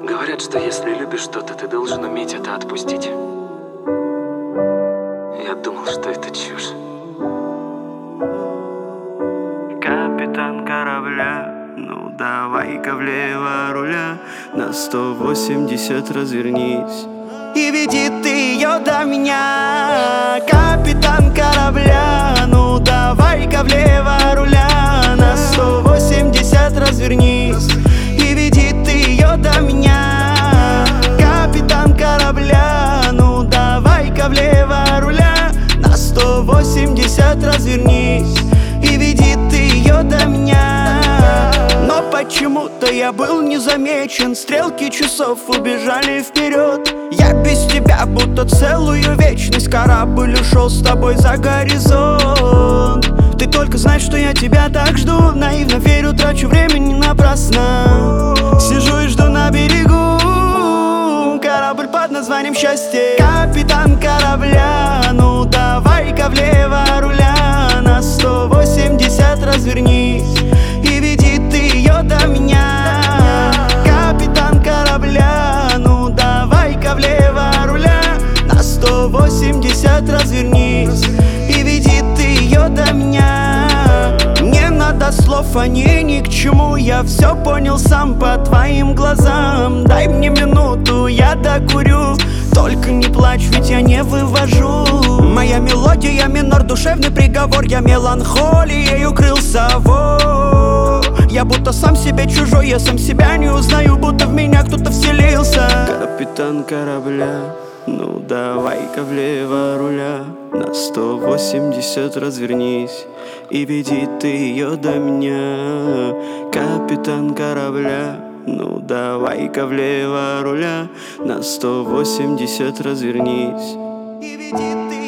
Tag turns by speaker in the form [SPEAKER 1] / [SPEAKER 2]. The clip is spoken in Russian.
[SPEAKER 1] Говорят, что если любишь что-то, ты должен уметь это отпустить. Я думал, что это чушь.
[SPEAKER 2] Капитан корабля, ну давай-ка влево руля, на 180 развернись и веди ты ее до меня. Капитан корабля, ну давай-ка влево руля, на 180 развернись и веди ты ее до меня. Капитан корабля, ну давай-ка влево руля, на 180 развернись и веди ты ее до меня. Но почему-то я был не замечен, стрелки часов убежали вперед. Я без тебя будто целую вечность, корабль ушел с тобой за горизонт. Ты только знаешь, что я тебя так жду, наивно верю, трачу время не напрасно. Сижу и жду на берегу, корабль под названием счастье. Капитан корабля, ну давай-ка влево руля, на 180 развернись и веди ты ее до меня. Капитан корабля, ну давай-ка влево руля, на 180 развернись и веди ты ее до меня. Не надо слов, они ни к чему, я все понял сам по твоим глазам. Дай мне минуту, я докурю, только не плачь, ведь я не вывожу. Моя мелодия минор, душевный приговор, я меланхолией укрылся. Я будто сам себе чужой, я сам себя не узнаю, будто в меня кто-то вселился. Капитан корабля, ну давай-ка влево руля, на 180 развернись и веди ты ее до меня. Капитан корабля, ну давай-ка влево руля, на 180 развернись и веди ты